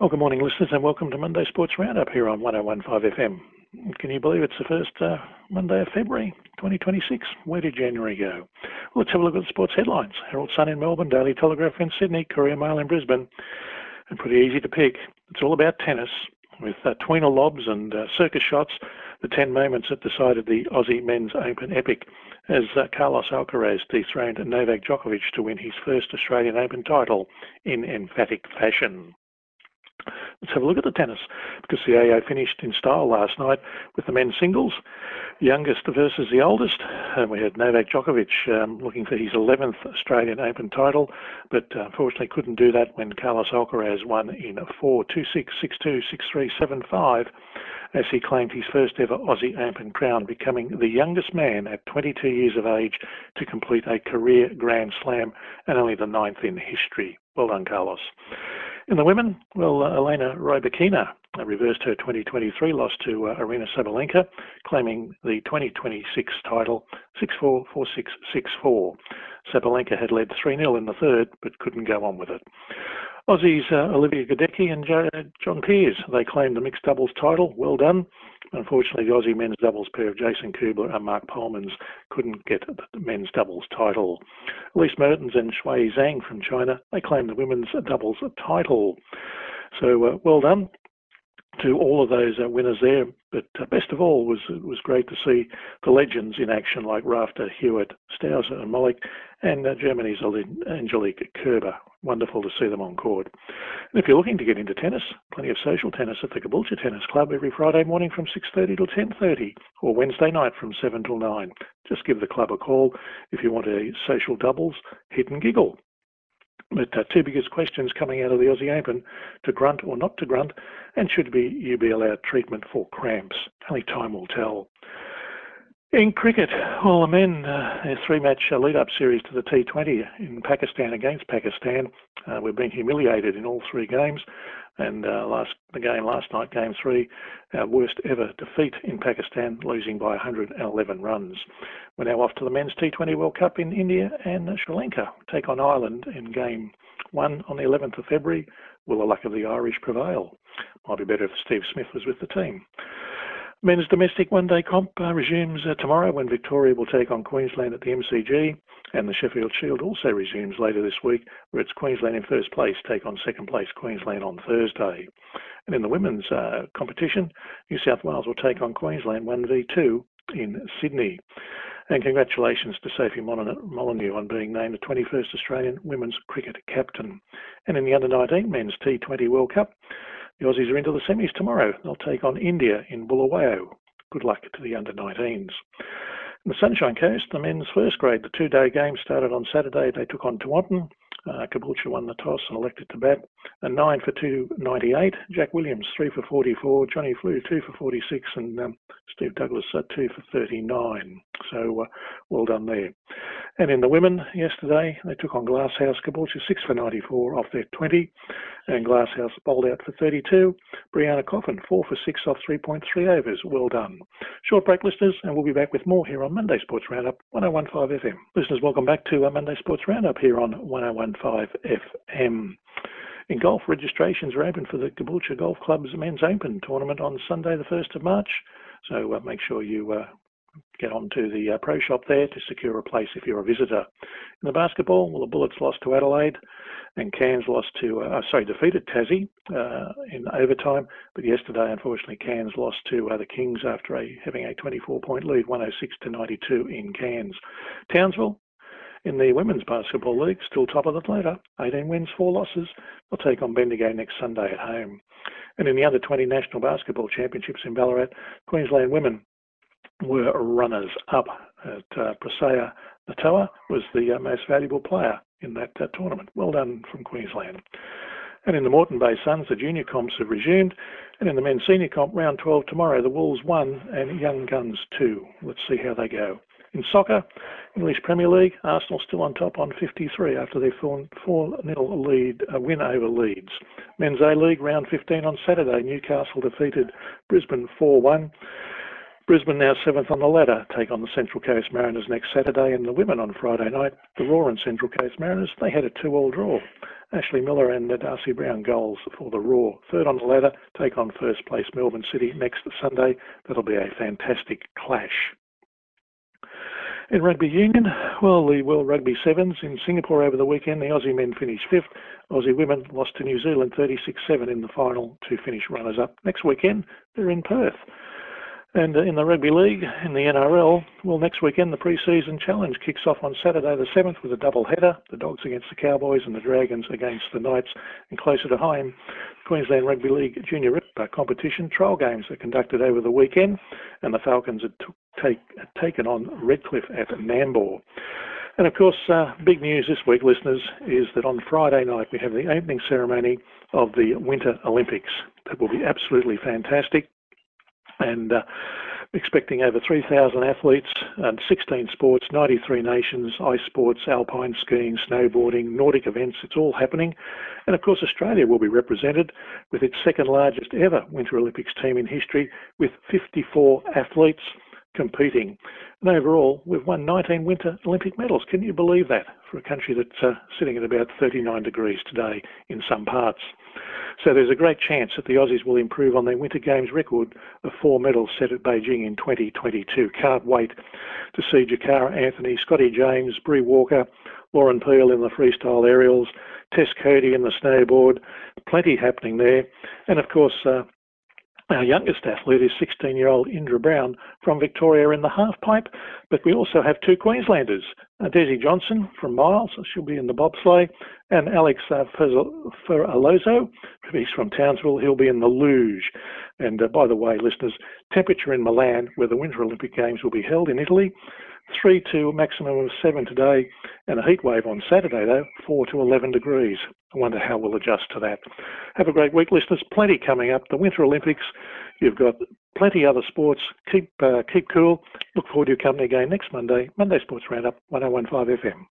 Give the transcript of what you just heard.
Well, good morning, listeners, and welcome to Monday Sports Roundup here on 101.5 FM. Can you believe it's the first Monday of February 2026? Where did January go? Well, let's have a look at the sports headlines. Herald Sun in Melbourne, Daily Telegraph in Sydney, Courier Mail in Brisbane, and pretty easy to pick. It's all about tennis, with tweener lobs and circus shots, the 10 moments that decided the Aussie Men's Open epic, as Carlos Alcaraz dethroned Novak Djokovic to win his first Australian Open title in emphatic fashion. Let's have a look at the tennis, because the AO finished in style last night with the men's singles, youngest versus the oldest. And we had Novak Djokovic looking for his 11th Australian Open title, but unfortunately couldn't do that when Carlos Alcaraz won in 4-2-6, 6-2, 6-3, 7-5, as he claimed his first ever Aussie Open crown, becoming the youngest man at 22 years of age to complete a career Grand Slam, and only the 9th in history. Well done, Carlos. In the women, well, Elena Rybakina reversed her 2023 loss to Aryna Sabalenka, claiming the 2026 title 6-4, 4-6, 6-4. Sabalenka had led 3-0 in the third, but couldn't go on with it. Aussies Olivia Gadecki and John Peers, they claimed the mixed doubles title. Well done. Unfortunately, the Aussie men's doubles pair of Jason Kubler and Mark Polmans couldn't get the men's doubles title. Elise Mertens and Shui Zhang from China, they claimed the women's doubles title. So well done to all of those winners there. But best of all, it was great to see the legends in action like Rafter, Hewitt, Stauser and Mollick, and Germany's Angelique Kerber. Wonderful to see them on court. And if you're looking to get into tennis, plenty of social tennis at the Caboolture Tennis Club every Friday morning from 6:30 till 10:30, or Wednesday night from 7 till 9. Just give the club a call if you want a social doubles, hit and giggle. But two biggest questions coming out of the Aussie Open: to grunt or not to grunt, and should you be allowed treatment for cramps? Only time will tell. In cricket, well, the men, their three-match lead-up series to the T20 in Pakistan against Pakistan, we've been humiliated in all three games, and the game last night, Game 3, our worst ever defeat in Pakistan, losing by 111 runs. We're now off to the Men's T20 World Cup in India, and Sri Lanka take on Ireland in Game 1 on the 11th of February. Will the luck of the Irish prevail? Might be better if Steve Smith was with the team. Men's domestic one-day comp resumes tomorrow, when Victoria will take on Queensland at the MCG, and the Sheffield Shield also resumes later this week, where it's Queensland in first place take on second place Queensland on Thursday. And in the women's competition, New South Wales will take on Queensland 1v2 in Sydney. And congratulations to Sophie Molyneux on being named the 21st Australian women's cricket captain. And in the under-19 men's T20 World Cup, the Aussies are into the semis tomorrow. They'll take on India in Bulawayo. Good luck to the under-19s. In the Sunshine Coast, the men's first grade, the two-day game started on Saturday. They took on Tewantin. Caboolture won the toss and elected to bat. A 9 for 298. Jack Williams 3 for 44. Johnny Flew 2 for 46, and Steve Douglas 2 for 39. So well done there. And in the women yesterday, they took on Glasshouse. Caboolture 6 for 94 off their 20, and Glasshouse bowled out for 32. Brianna Coffin 4 for 6 off 3.3 overs. Well done. Short break, listeners, and we'll be back with more here on Monday Sports Roundup 101.5 FM. Listeners, welcome back to Monday Sports Roundup here on 101.5 FM. In golf, registrations are open for the Caboolture Golf Club's Men's Open tournament on Sunday the 1st of March, so make sure you get onto the pro shop there to secure a place if you're a visitor. In the basketball, well, the Bullets lost to Adelaide, and Cairns defeated Tassie in overtime, but yesterday, unfortunately, Cairns lost to the Kings after having a 24-point lead, 106-92 in Cairns. Townsville, in the Women's Basketball League, still top of the ladder, 18 wins, 4 losses. They'll take on Bendigo next Sunday at home. And in the Under-20 National Basketball Championships in Ballarat, Queensland women were runners-up. Presea Natoa was the most valuable player in that tournament. Well done from Queensland. And in the Moreton Bay Suns, the junior comps have resumed. And in the men's senior comp, round 12 tomorrow, the Wolves 1 and Young Guns 2. Let's see how they go. In soccer, English Premier League, Arsenal still on top on 53 after their 4-0 win over Leeds. Men's A-League, round 15 on Saturday, Newcastle defeated Brisbane 4-1. Brisbane, now 7th on the ladder, take on the Central Coast Mariners next Saturday, and the women on Friday night, the Roar and Central Coast Mariners, they had a 2-2 draw. Ashley Miller and Darcy Brown goals for the Roar. Third on the ladder, take on first place Melbourne City next Sunday. That'll be a fantastic clash. In rugby union, well, the World Rugby Sevens in Singapore over the weekend, the Aussie men finished 5th. Aussie women lost to New Zealand 36-7 in the final to finish runners-up. Next weekend, they're in Perth. And in the Rugby League, in the NRL, well, next weekend the pre-season challenge kicks off on Saturday the 7th with a double header, the Dogs against the Cowboys and the Dragons against the Knights. And closer to home, Queensland Rugby League Junior Ripper competition trial games are conducted over the weekend, and the Falcons had taken on Redcliffe at Nambour. And of course, big news this week, listeners, is that on Friday night we have the opening ceremony of the Winter Olympics. That will be absolutely fantastic. And expecting over 3,000 athletes and 16 sports, 93 nations, ice sports, alpine skiing, snowboarding, Nordic events, it's all happening. And of course Australia will be represented with its second largest ever Winter Olympics team in history with 54 athletes competing. And overall, we've won 19 Winter Olympic medals. Can you believe that for a country that's sitting at about 39 degrees today in some parts? So there's a great chance that the Aussies will improve on their Winter Games record of 4 medals set at Beijing in 2022. Can't wait to see Jakara Anthony, Scotty James, Bree Walker, Lauren Peel in the freestyle aerials, Tess Cody in the snowboard. Plenty happening there. And of course, our youngest athlete is 16-year-old Indra Brown from Victoria in the half-pipe, but we also have 2 Queenslanders, Desi Johnson from Miles, she'll be in the bobsleigh, and Alex Feralozo, he's from Townsville, he'll be in the luge. And by the way, listeners, temperature in Milan, where the Winter Olympic Games will be held in Italy, 3 to a maximum of 7 today, and a heat wave on Saturday though, 4 to 11 degrees. I wonder how we'll adjust to that. Have a great week, listeners. Plenty coming up. The Winter Olympics. You've got plenty other sports. Keep cool. Look forward to your company again next Monday. Monday Sports Roundup, 101.5 FM.